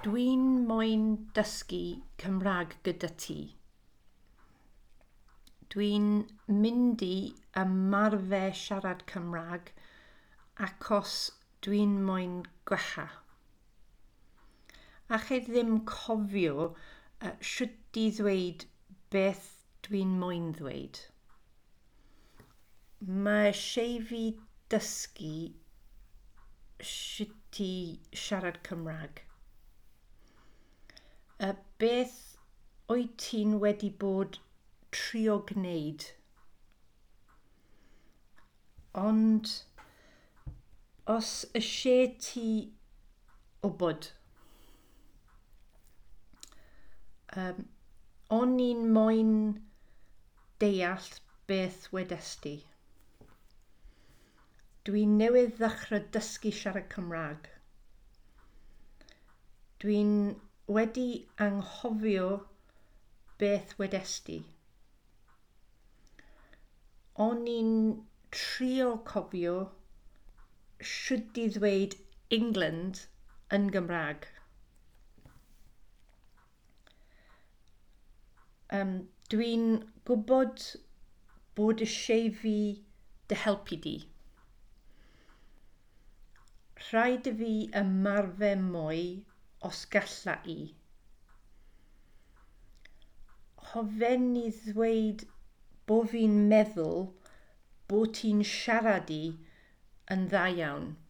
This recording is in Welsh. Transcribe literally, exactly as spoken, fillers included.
Dwi'n moyn dysgu Cymraeg gyda ti. Dwi'n mynd i ymarfer siarad Cymraeg achos dwi'n moyn gwella. Allai ddim cofio uh, sut i ddweud beth dwi'n moyn ddweud. Mae eisiau fi dysgu sut i siarad Cymraeg. Uh, beth wyt ti'n wedi bod trio gwneud? Ond os eisiau ti wybod, um, o'n i'n moyn deall beth wedes ti. Dwi'n newydd ddechrau dysgu siarad Cymraeg. Dwi'n wedi anghofio beth wedes ti. O'n i'n trio cofio sut i ddweud England yn Gymraeg. Um, dwi'n gwybod bod eisiau fi dy helpu di. Rhaid i fi ymarfer mwy os galla i. Hoffen i ddweud bod fi'n meddwl bod ti'n siarad i yn dda iawn.